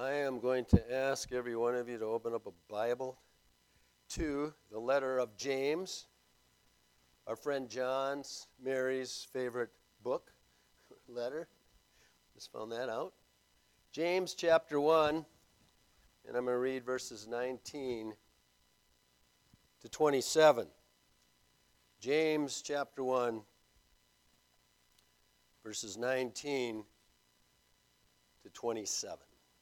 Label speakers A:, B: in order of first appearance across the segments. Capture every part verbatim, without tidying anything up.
A: I am going to ask every one of you to open up a Bible to the letter of James, our friend John's, Mary's favorite book, letter. Just found that out. James chapter one, and I'm going to read verses nineteen to twenty-seven. James chapter one, verses nineteen to twenty-seven.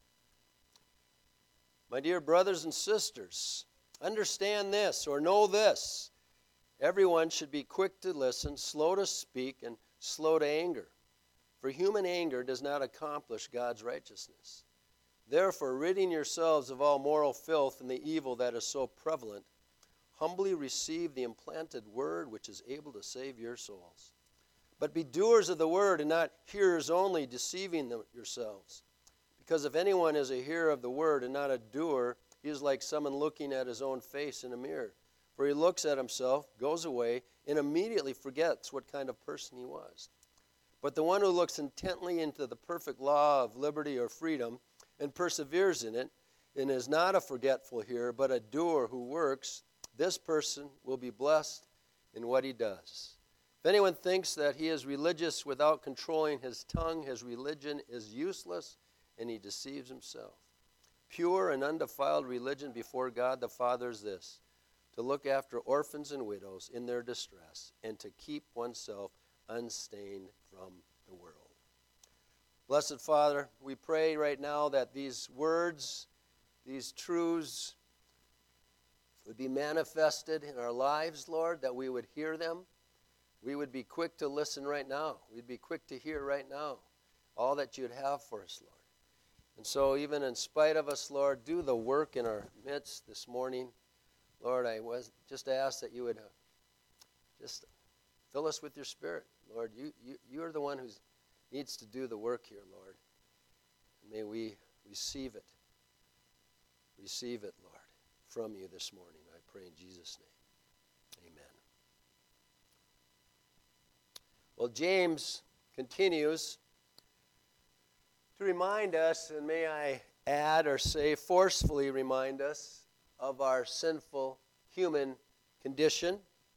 A: My dear brothers and sisters, understand this or know this. Everyone should be quick to listen, slow to speak, and slow to anger. For human anger does not accomplish God's righteousness. Therefore, ridding yourselves of all moral filth and the evil that is so prevalent, humbly receive the implanted word which is able to save your souls. But be doers of the word and not hearers only, deceiving them yourselves. Because if anyone is a hearer of the word and not a doer, he is like someone looking at his own face in a mirror. For he looks at himself, goes away, and immediately forgets what kind of person he was. But the one who looks intently into the perfect law of liberty or freedom and perseveres in it, and is not a forgetful hearer, but a doer who works, this person will be blessed in what he does. If anyone thinks that he is religious without controlling his tongue, his religion is useless, and he deceives himself. Pure and undefiled religion before God the Father is this, to look after orphans and widows in their distress, and to keep oneself unstained from the world. Blessed Father, we pray right now that these words, these truths, would be manifested in our lives, Lord, that we would hear them. We would be quick to listen right now. We'd be quick to hear right now all that you'd have for us, Lord. And so even in spite of us, Lord, do the work in our midst this morning. Lord, I was just ask that you would uh, just fill us with your Spirit. Lord, you, you, you are the one who needs to do the work here, Lord. And may we receive it. Receive it, Lord, from you this morning. I pray in Jesus' name. Amen. Well, James continues to remind us, and may I add or say forcefully remind us of our sinful human condition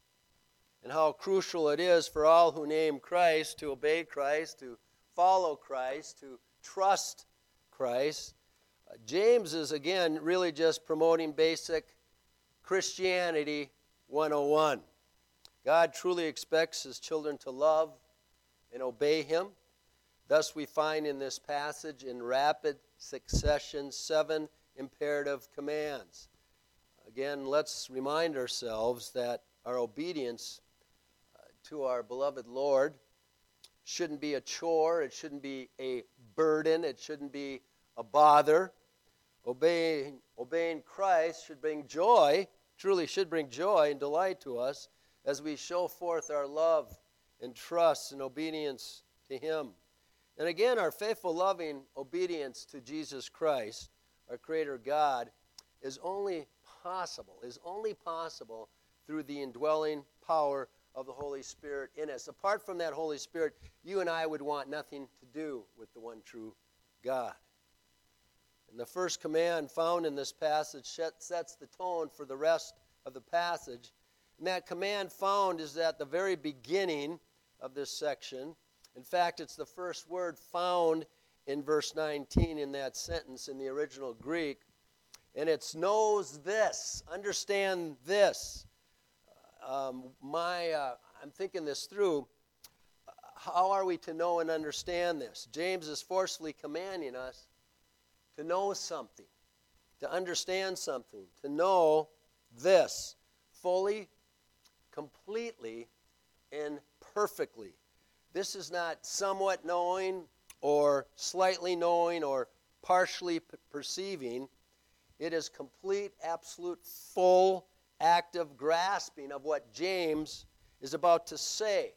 A: and how crucial it is for all who name Christ to obey Christ, to follow Christ, to trust Christ. Uh, James is, again, really just promoting basic Christianity one oh one. God truly expects his children to love and obey him. Thus we find in this passage in rapid succession seven imperative commands. Again, let's remind ourselves that our obedience uh, to our beloved Lord shouldn't be a chore, it shouldn't be a burden, it shouldn't be a bother. Obeying, obeying Christ should bring joy, truly should bring joy and delight to us as we show forth our love and trust and obedience to him. And again, our faithful, loving obedience to Jesus Christ, our Creator God, is only possible, is only possible through the indwelling power of the Holy Spirit in us. Apart from that Holy Spirit, you and I would want nothing to do with the one true God. And the first command found in this passage sets the tone for the rest of the passage. And that command found is at the very beginning of this section. In fact, it's the first word found in verse nineteen in that sentence in the original Greek. And it's knows this, understand this. Um, my, uh, I'm thinking this through. How are we to know and understand this? James is forcefully commanding us to know something, to understand something, to know this fully, completely, and perfectly. This is not somewhat knowing or slightly knowing or partially p- perceiving. It is complete, absolute, full, active grasping of what James is about to say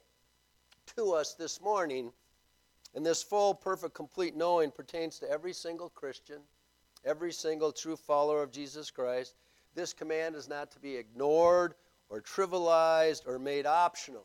A: to us this morning. And this full, perfect, complete knowing pertains to every single Christian, every single true follower of Jesus Christ. This command is not to be ignored or trivialized or made optional.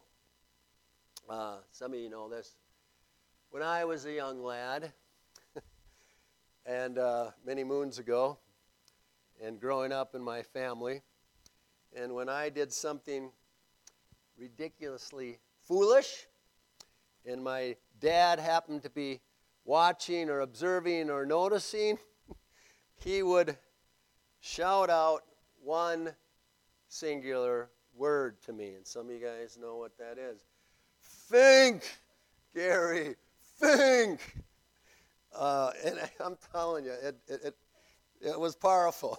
A: Uh, some of you know this. When I was a young lad, and uh, many moons ago, and growing up in my family. And when I did something ridiculously foolish, and my dad happened to be watching or observing or noticing, he would shout out one singular word to me. And some of you guys know what that is. Think, Gary, think. Uh, and I'm telling you, it it, it, it was powerful.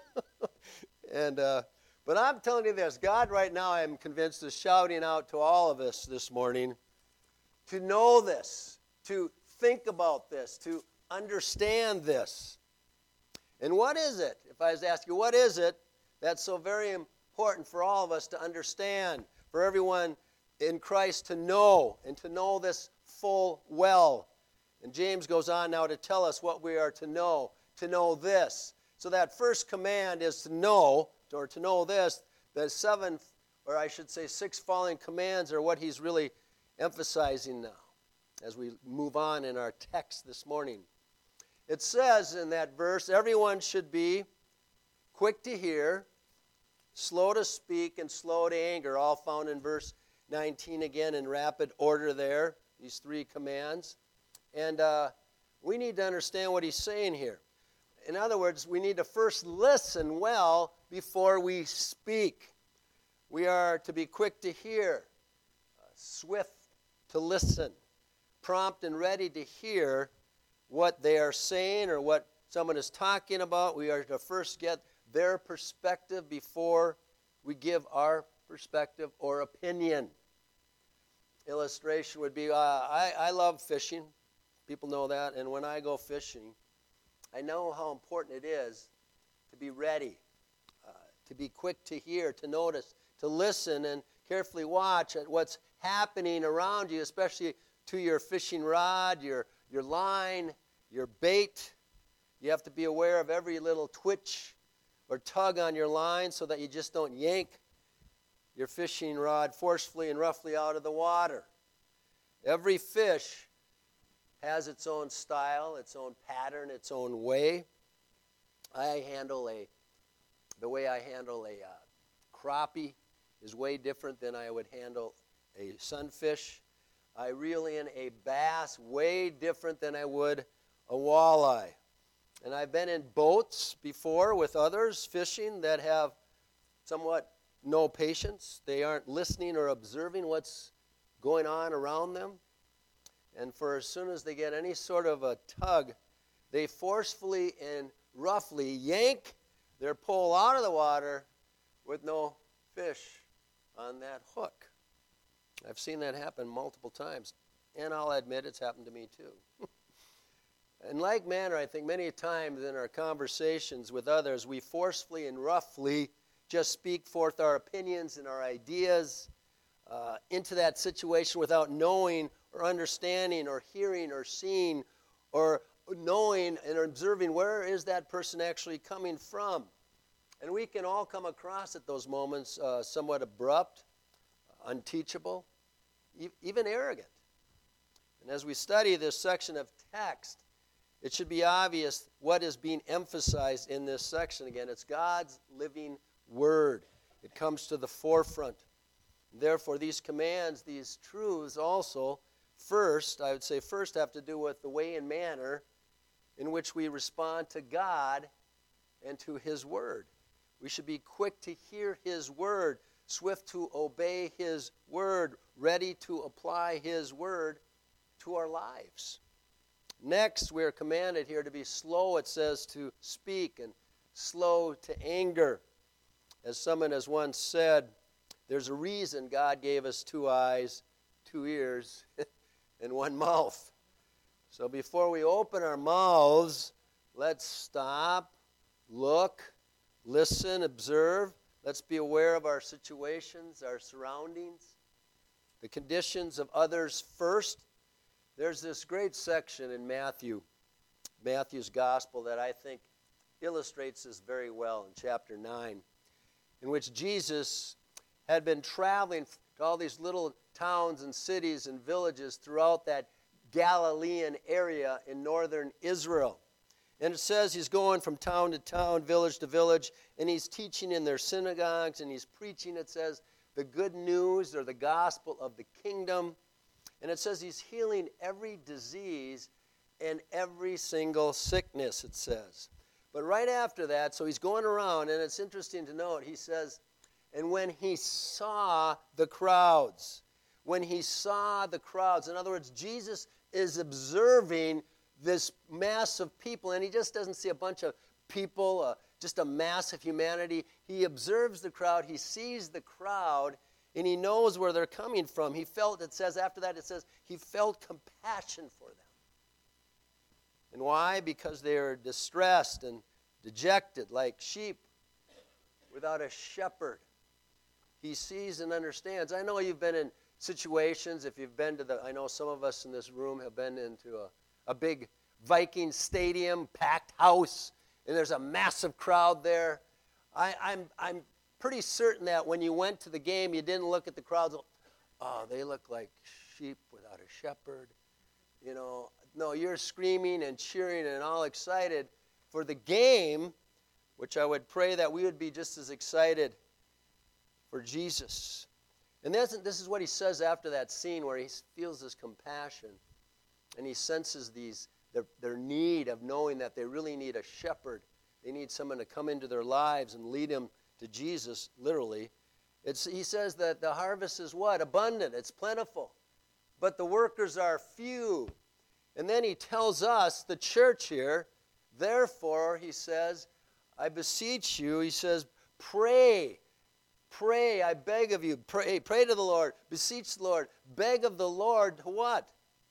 A: and uh, But I'm telling you this, God right now, I'm convinced, is shouting out to all of us this morning to know this, to think about this, to understand this. And what is it? If I was to ask you, what is it that's so very important for all of us to understand, for everyone in Christ to know, and to know this full well? And James goes on now to tell us what we are to know, to know this. So that first command is to know, or to know this. The seven, or I should say six following commands are what he's really emphasizing now as we move on in our text this morning. It says in that verse, everyone should be quick to hear, slow to speak, and slow to anger, all found in verse nineteen again in rapid order there, these three commands. And uh, we need to understand what he's saying here. In other words, we need to first listen well before we speak. We are to be quick to hear, uh, swift to listen, prompt and ready to hear what they are saying or what someone is talking about. We are to first get their perspective before we give our perspective or opinion. Illustration would be, uh, I, I love fishing. People know that. And when I go fishing, I know how important it is to be ready, uh, to be quick to hear, to notice, to listen, and carefully watch at what's happening around you, especially to your fishing rod, your, your line, your bait. You have to be aware of every little twitch or tug on your line so that you just don't yank your fishing rod forcefully and roughly out of the water. Every fish has its own style, its own pattern, its own way. I handle a, the way I handle a uh, crappie is way different than I would handle a sunfish. I reel in a bass way different than I would a walleye. And I've been in boats before with others fishing that have somewhat no patience. They aren't listening or observing what's going on around them. And for as soon as they get any sort of a tug, they forcefully and roughly yank their pole out of the water with no fish on that hook. I've seen that happen multiple times, and I'll admit it's happened to me too. In like manner, I think many times in our conversations with others, we forcefully and roughly just speak forth our opinions and our ideas uh, into that situation without knowing or understanding or hearing or seeing or knowing and observing where is that person actually coming from. And we can all come across at those moments uh, somewhat abrupt, unteachable, e- even arrogant. And as we study this section of text, it should be obvious what is being emphasized in this section. Again, it's God's living word. It comes to the forefront. Therefore, these commands, these truths also, first, I would say first have to do with the way and manner in which we respond to God and to His word. We should be quick to hear His word, swift to obey His word, ready to apply His word to our lives. Next, we are commanded here to be slow, it says, to speak, and slow to anger. As someone has once said, there's a reason God gave us two eyes, two ears, and one mouth. So before we open our mouths, let's stop, look, listen, observe. Let's be aware of our situations, our surroundings, the conditions of others first. There's this great section in Matthew, Matthew's gospel, that I think illustrates this very well in chapter nine, in which Jesus had been traveling to all these little towns and cities and villages throughout that Galilean area in northern Israel. And it says he's going from town to town, village to village, and he's teaching in their synagogues, and he's preaching, it says, the good news or the gospel of the kingdom. And it says he's healing every disease and every single sickness, it says. But right after that, so he's going around, and it's interesting to note, he says, and when he saw the crowds, when he saw the crowds, in other words, Jesus is observing this mass of people, and he just doesn't see a bunch of people, uh, just a mass of humanity. He observes the crowd, he sees the crowd, and he knows where they're coming from. He felt, it says after that, it says, he felt compassion for them. And why? Because they are distressed and dejected like sheep without a shepherd. He sees and understands. I know you've been in situations, if you've been to the, I know some of us in this room have been into a, a big Viking stadium, packed house, and there's a massive crowd there. I, I'm, I'm pretty certain that when you went to the game, you didn't look at the crowds, oh, they look like sheep without a shepherd. You know, no, you're screaming and cheering and all excited for the game, which I would pray that we would be just as excited for Jesus. And this, this is what he says after that scene where he feels this compassion and he senses these their, their need of knowing that they really need a shepherd. They need someone to come into their lives and lead them to Jesus, literally. It's, he says that the harvest is what? Abundant. It's plentiful. But the workers are few. And then he tells us, the church here, therefore, he says, I beseech you, he says, pray. Pray, I beg of you. Pray, pray to the Lord. Beseech the Lord. Beg of the Lord to what?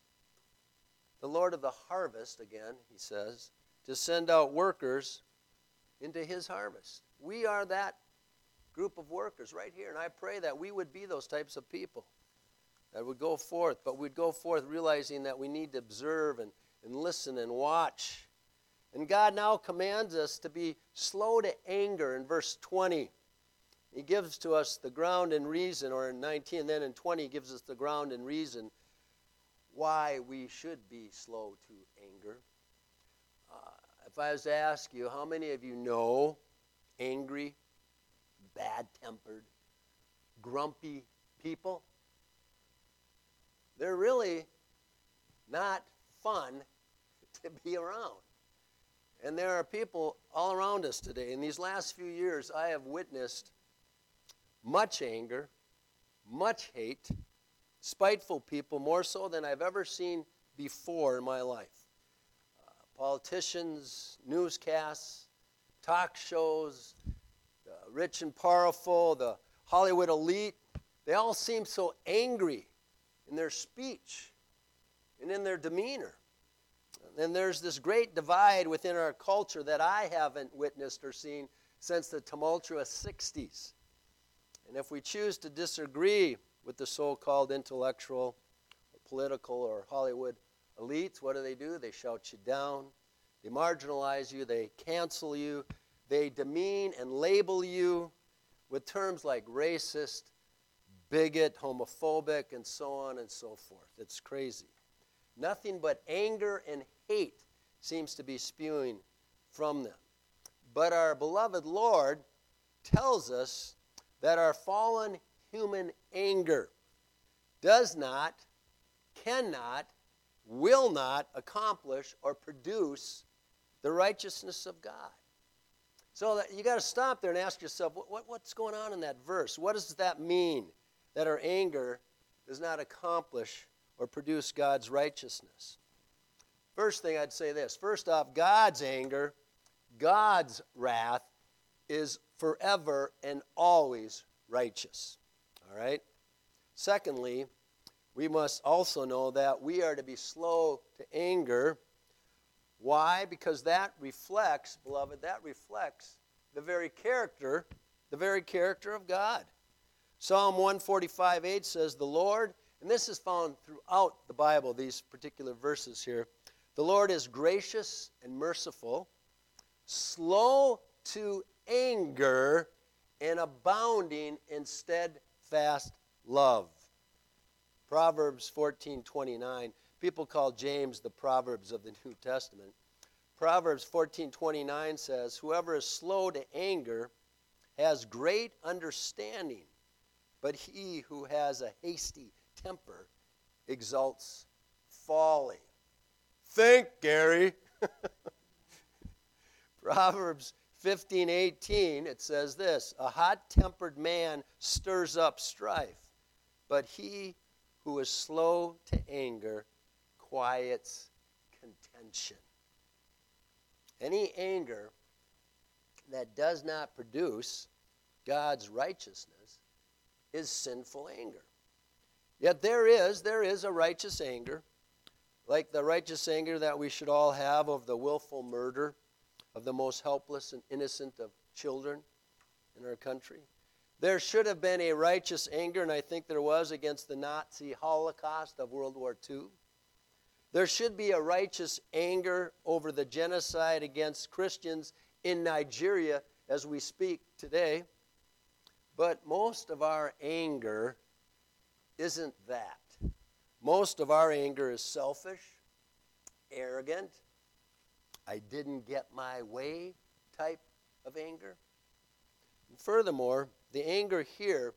A: The Lord of the harvest, again, he says, to send out workers into his harvest. We are that group of workers right here, and I pray that we would be those types of people that would go forth, but we'd go forth realizing that we need to observe and, and listen and watch. And God now commands us to be slow to anger in verse twenty. He gives to us the ground and reason, or in nineteen, and then in twenty he gives us the ground and reason why we should be slow to anger. Uh, if I was to ask you, how many of you know angry, bad-tempered, grumpy people? They're really not fun to be around. And there are people all around us today. In these last few years, I have witnessed much anger, much hate, spiteful people, more so than I've ever seen before in my life. Uh, politicians, newscasts, talk shows, the rich and powerful, the Hollywood elite, they all seem so angry in their speech and in their demeanor. And there's this great divide within our culture that I haven't witnessed or seen since the tumultuous sixties. And if we choose to disagree with the so-called intellectual, or political, or Hollywood elites, what do they do? They shout you down, they marginalize you, they cancel you, they demean and label you with terms like racist, bigot, homophobic, and so on and so forth. It's crazy. Nothing but anger and hate seems to be spewing from them. But our beloved Lord tells us that our fallen human anger does not, cannot, will not accomplish or produce the righteousness of God. So that you got to stop there and ask yourself, what, what, what's going on in that verse? What does that mean, that our anger does not accomplish or produce God's righteousness? First thing I'd say this. First off, God's anger, God's wrath is forever and always righteous. All right? Secondly, we must also know that we are to be slow to anger. Why? Because that reflects, beloved, that reflects the very character, the very character of God. Psalm one forty-five eight says, the Lord, and this is found throughout the Bible, these particular verses here, the Lord is gracious and merciful, slow to anger, and abounding in steadfast love. Proverbs fourteen twenty-nine. People call James the Proverbs of the New Testament. Proverbs fourteen twenty-nine says, "Whoever is slow to anger has great understanding, but he who has a hasty temper exalts folly." Think, Gary. Proverbs fifteen eighteen, it says this, "A hot-tempered man stirs up strife, but he who is slow to anger quiets contention." Any anger that does not produce God's righteousness is sinful anger. Yet there is, there is a righteous anger, like the righteous anger that we should all have of the willful murder of the most helpless and innocent of children in our country. There should have been a righteous anger, and I think there was, against the Nazi Holocaust of World War Two. There should be a righteous anger over the genocide against Christians in Nigeria as we speak today. But most of our anger isn't that. Most of our anger is selfish, arrogant, I didn't get my way type of anger. And furthermore, the anger here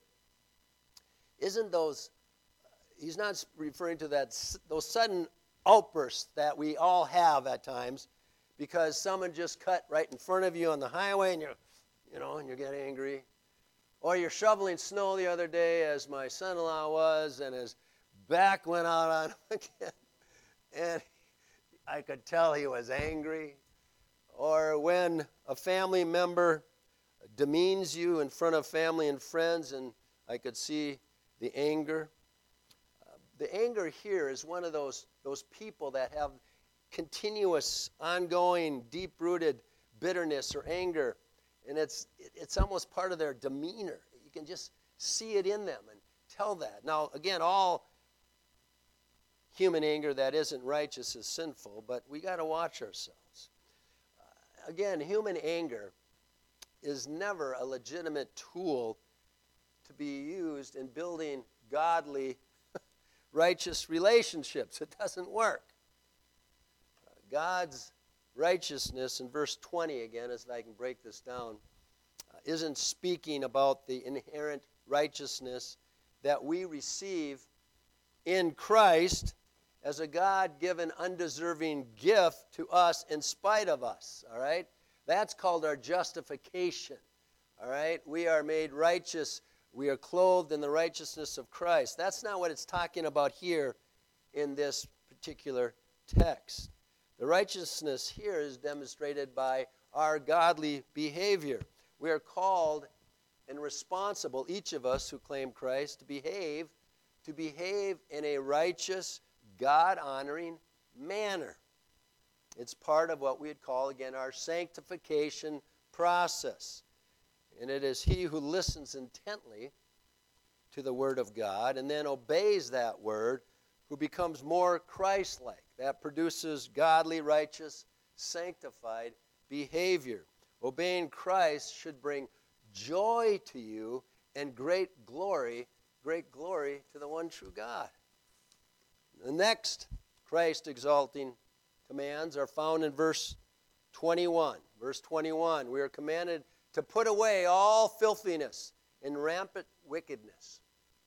A: isn't those, he's not referring to that those sudden outbursts that we all have at times because someone just cut right in front of you on the highway and you're, you know, and you get angry. Or you're shoveling snow the other day, as my son-in-law was, and his back went out on him again. And I could tell he was angry. Or when a family member demeans you in front of family and friends, and I could see the anger. Uh, the anger here is one of those, those people that have continuous, ongoing, deep-rooted bitterness or anger. And it's it's almost part of their demeanor. You can just see it in them and tell that. Now, again, all human anger that isn't righteous is sinful, but we got to watch ourselves. Uh, again, human anger is never a legitimate tool to be used in building godly, righteous relationships. It doesn't work. Uh, God's righteousness in verse twenty, again, as I can break this down, uh, isn't speaking about the inherent righteousness that we receive in Christ as a God-given, undeserving gift to us in spite of us, all right? That's called our justification, all right? We are made righteous. We are clothed in the righteousness of Christ. That's not what it's talking about here in this particular text. The righteousness here is demonstrated by our godly behavior. We are called and responsible, each of us who claim Christ, to behave, to behave in a righteous, God-honoring manner. It's part of what we'd call, again, our sanctification process. And it is he who listens intently to the Word of God and then obeys that Word who becomes more Christ-like. That produces godly, righteous, sanctified behavior. Obeying Christ should bring joy to you and great glory, great glory to the one true God. The next Christ-exalting commands are found in verse twenty-one. Verse twenty-one, we are commanded to put away all filthiness and rampant wickedness.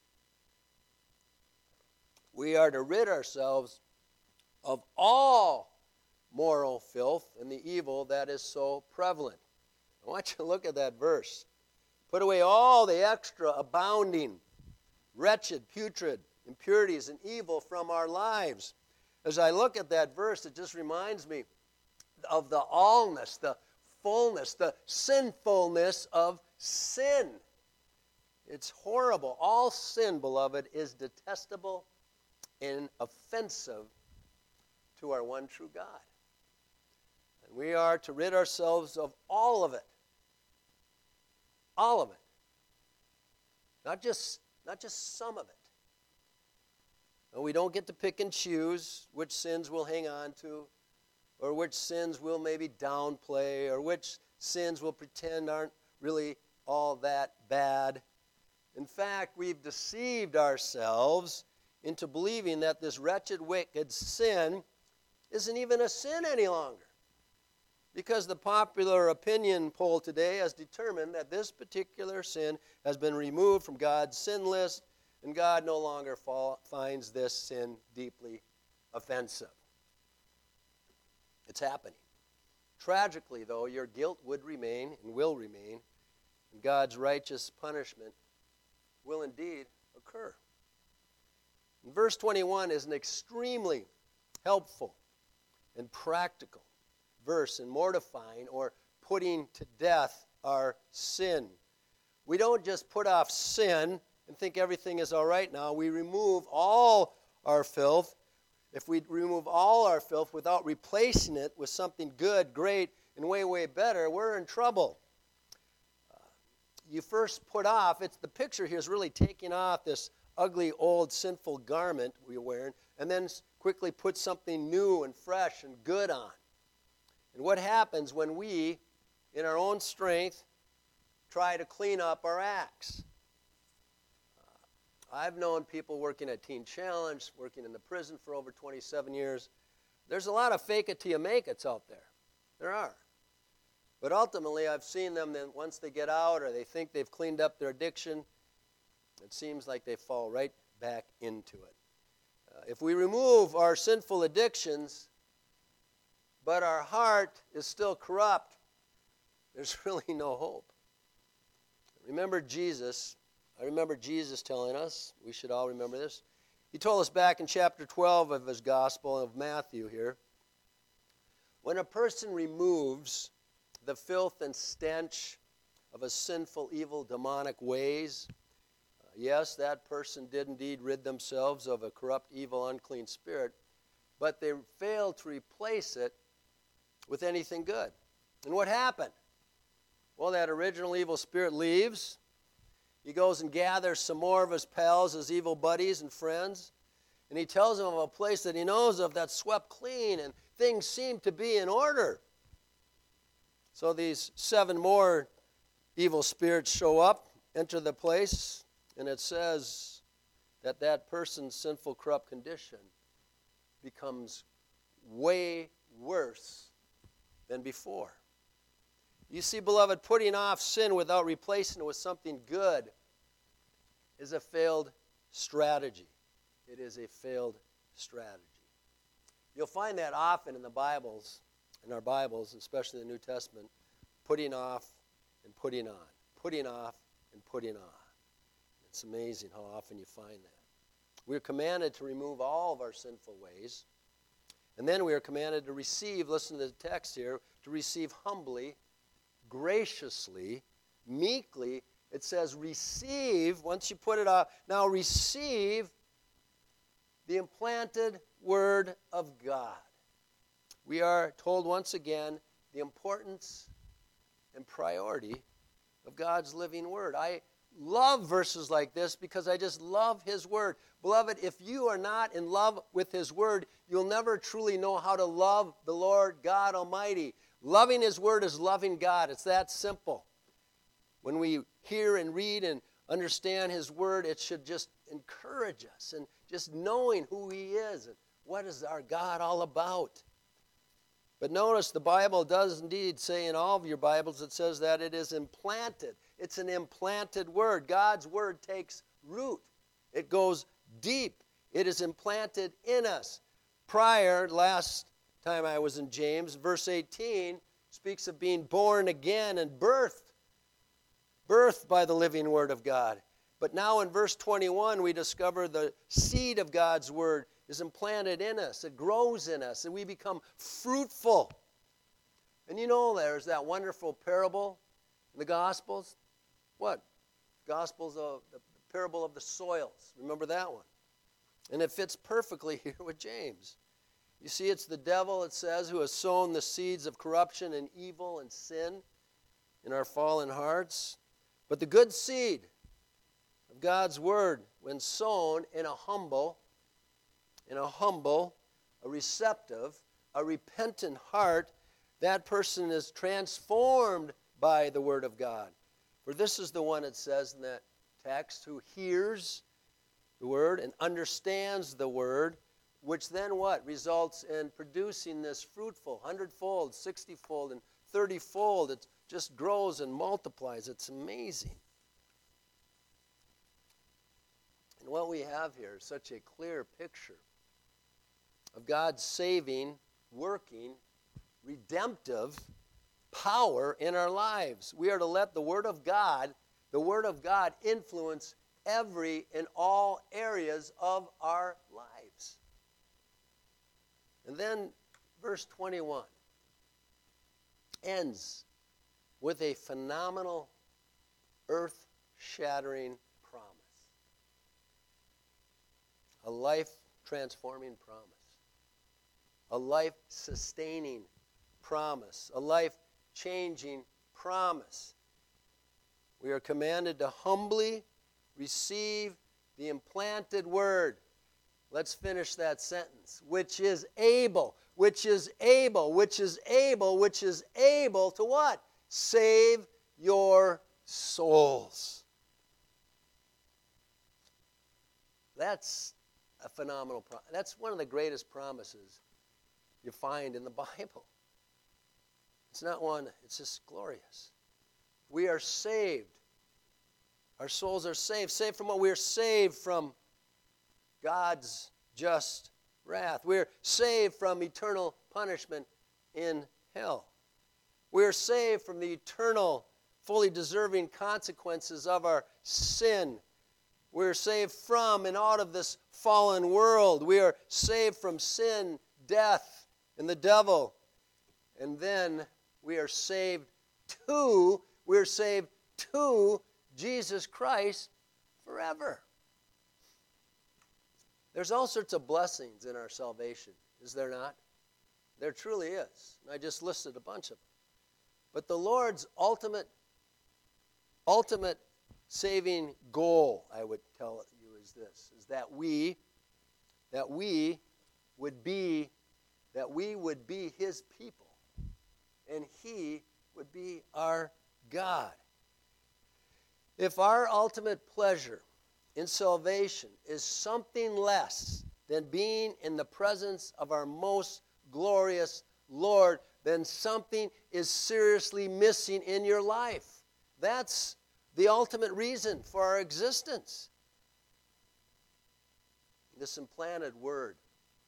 A: We are to rid ourselves of all moral filth and the evil that is so prevalent. I want you to look at that verse. Put away all the extra abounding, wretched, putrid impurities and evil from our lives. As I look at that verse, it just reminds me of the allness, the fullness, the sinfulness of sin. It's horrible. All sin, beloved, is detestable and offensive to our one true God. And we are to rid ourselves of all of it. All of it. Not just, not just some of it. And we don't get to pick and choose which sins we'll hang on to, or which sins we'll maybe downplay, or which sins we'll pretend aren't really all that bad. In fact, we've deceived ourselves into believing that this wretched, wicked sin isn't even a sin any longer. Because the popular opinion poll today has determined that this particular sin has been removed from God's sin list, and God no longer fall, finds this sin deeply offensive. It's happening. Tragically, though, your guilt would remain and will remain, and God's righteous punishment will indeed occur. And verse twenty-one is an extremely helpful and practical verse in mortifying or putting to death our sin. We don't just put off sin and think everything is all right now. We remove all our filth. If we remove all our filth without replacing it with something good, great, and way, way better, we're in trouble. Uh, you first put off, it's the picture here is really taking off this ugly, old, sinful garment we're wearing, and then quickly put something new and fresh and good on. And what happens when we, in our own strength, try to clean up our acts? Uh, I've known people working at Teen Challenge, working in the prison for over twenty-seven years. There's a lot of fake it till you make it's out there. There are. But ultimately, I've seen them that once they get out or they think they've cleaned up their addiction, it seems like they fall right back into it. Uh, if we remove our sinful addictions, but our heart is still corrupt, there's really no hope. Remember Jesus. I remember Jesus telling us, we should all remember this. He told us back in chapter twelve of his gospel of Matthew here, when a person removes the filth and stench of a sinful, evil, demonic ways, uh, yes, that person did indeed rid themselves of a corrupt, evil, unclean spirit, but they failed to replace it with anything good. And what happened? Well, that original evil spirit leaves. He goes and gathers some more of his pals, his evil buddies and friends, and he tells them of a place that he knows of that's swept clean and things seem to be in order. So these seven more evil spirits show up, enter the place, and it says that that person's sinful, corrupt condition becomes way worse than before. You see, beloved, putting off sin without replacing it with something good is a failed strategy. It is a failed strategy. You'll find that often in the Bibles, in our Bibles, especially the New Testament, putting off and putting on, putting off and putting on. It's amazing how often you find that. We're commanded to remove all of our sinful ways. And then we are commanded to receive, listen to the text here, to receive humbly, graciously, meekly. It says receive, once you put it off, now receive the implanted Word of God. We are told once again the importance and priority of God's living Word. I love verses like this because I just love His Word. Beloved, if you are not in love with His Word, you'll never truly know how to love the Lord God Almighty. Loving His Word is loving God. It's that simple. When we hear and read and understand His Word, it should just encourage us and just knowing who He is and what is our God all about. But notice the Bible does indeed say in all of your Bibles, it says that it is implanted. It's an implanted Word. God's Word takes root. It goes deep. It is implanted in us. Prior, last time I was in James, verse eighteen speaks of being born again and birthed. Birthed by the living Word of God. But now in verse twenty-one, we discover the seed of God's Word is implanted in us. It grows in us, and we become fruitful. And you know there's that wonderful parable in the Gospels. What? Gospels of the parable of the soils. Remember that one? And it fits perfectly here with James. You see, it's the devil, it says, who has sown the seeds of corruption and evil and sin in our fallen hearts. But the good seed of God's Word, when sown in a humble, in a humble, a receptive, a repentant heart, that person is transformed by the Word of God. For this is the one, it says in that text, who hears the Word and understands the Word, which then what? Results in producing this fruitful, hundredfold, sixtyfold, and thirtyfold. It just grows and multiplies. It's amazing. And what we have here is such a clear picture of God's saving, working, redemptive power in our lives. We are to let the Word of God, the Word of God influence every and all areas of our lives. And then verse twenty-one ends with a phenomenal, earth-shattering promise. A life-transforming promise. A life-sustaining promise. A life-changing promise. We are commanded to humbly receive the implanted word. Let's finish that sentence. Which is able, which is able, which is able, which is able to what? Save your souls. That's a phenomenal promise. That's one of the greatest promises you find in the Bible. It's not one, it's just glorious. We are saved. Our souls are saved. Saved from what? We are saved from God's just wrath. We are saved from eternal punishment in hell. We are saved from the eternal, fully deserving consequences of our sin. We are saved from and out of this fallen world. We are saved from sin, death, and the devil. And then we are saved to, we are saved to Jesus Christ forever. There's all sorts of blessings in our salvation, is there not? There truly is. And I just listed a bunch of them. But the Lord's ultimate, ultimate saving goal, I would tell you, is this, is that we, that we would be, that we would be His people, and He would be our God. If our ultimate pleasure in salvation is something less than being in the presence of our most glorious Lord, then something is seriously missing in your life. That's the ultimate reason for our existence. This implanted word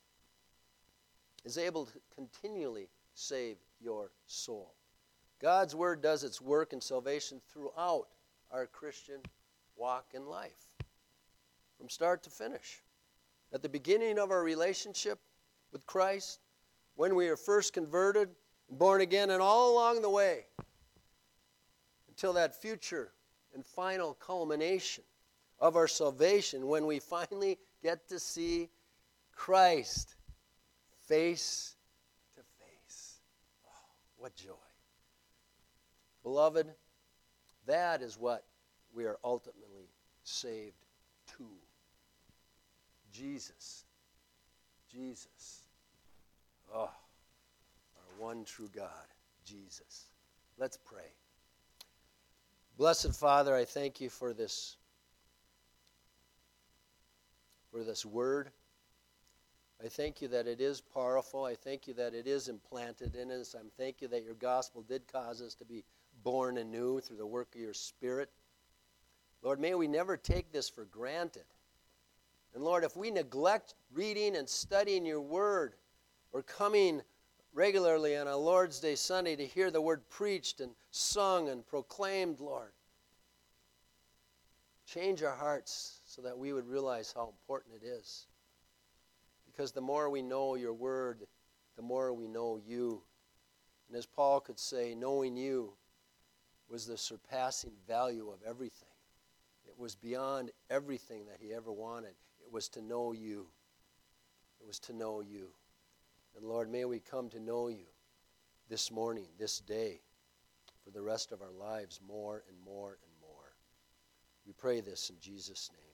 A: is able to continually save your soul. God's word does its work in salvation throughout our Christian walk in life, from start to finish. At the beginning of our relationship with Christ, when we are first converted, born again, and all along the way, until that future and final culmination of our salvation, when we finally get to see Christ face to face. Oh, what joy. Beloved, that is what we are ultimately saved to. Jesus. Jesus. Oh, our one true God, Jesus. Let's pray. Blessed Father, I thank you for this, for this word. I thank you that it is powerful. I thank you that it is implanted in us. I thank you that your gospel did cause us to be born anew through the work of your Spirit. Lord, may we never take this for granted. And Lord, if we neglect reading and studying your word, or coming regularly on a Lord's Day Sunday to hear the word preached and sung and proclaimed, Lord, change our hearts so that we would realize how important it is. Because the more we know your word, the more we know you. And as Paul could say, knowing you was the surpassing value of everything. It was beyond everything that he ever wanted. It was to know you. It was to know you. And Lord, may we come to know you this morning, this day, for the rest of our lives more and more and more. We pray this in Jesus' name.